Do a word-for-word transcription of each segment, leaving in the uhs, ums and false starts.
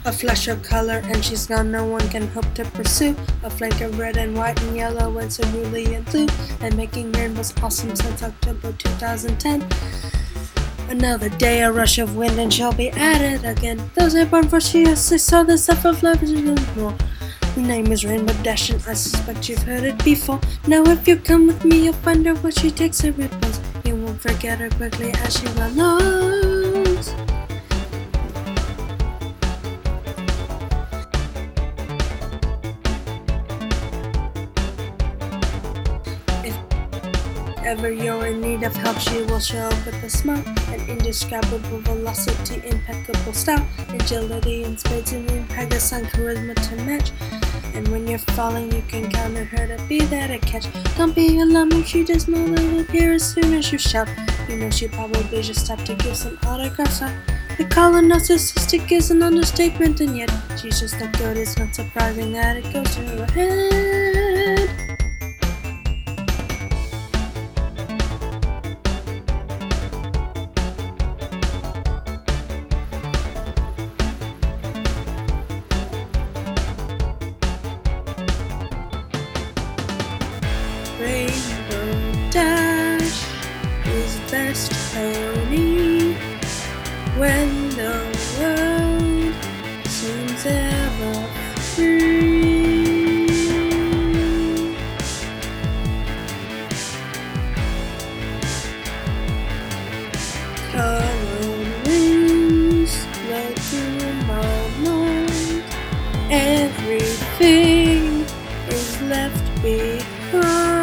A flash of color and she's gone, no one can hope to pursue. A flake of red and white and yellow and cerulean and blue, and making rainbows awesome since October two thousand ten. Another day, a rush of wind, and she'll be at it again. Those are born for she has saw the stuff of love is more. The name is Rainbow Dash, and I suspect you've heard it before. Now if you come with me, you'll find out what she takes her ripples. You won't forget her quickly as she well knows. If ever you're in need of help, she will show up with a smile. An indescribable velocity, impeccable style, agility in spades, and impetus and charisma to match. And when you're falling, you can count on her to be there to catch. Don't be alarmed if she does not appear as soon as you shout. You know she probably just stopped to give some autographs out. The call her narcissistic is an understatement, and yet she's just that good. It's not surprising that it goes to her head. Rainbow Dash is best pony when the world seems ever free. Coral wings float through my mind. Everything is left behind.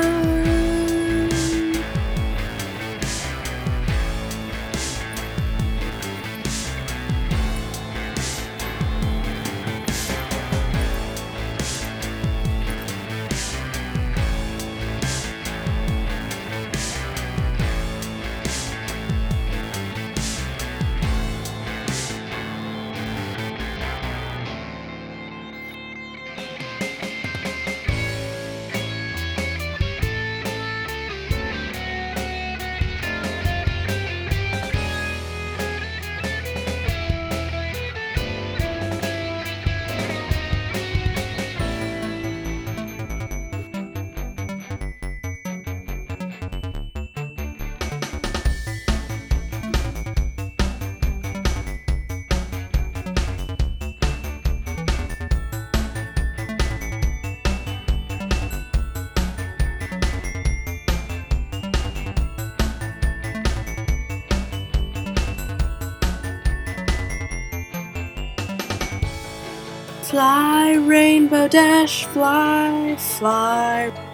Fly, Rainbow Dash, fly, fly.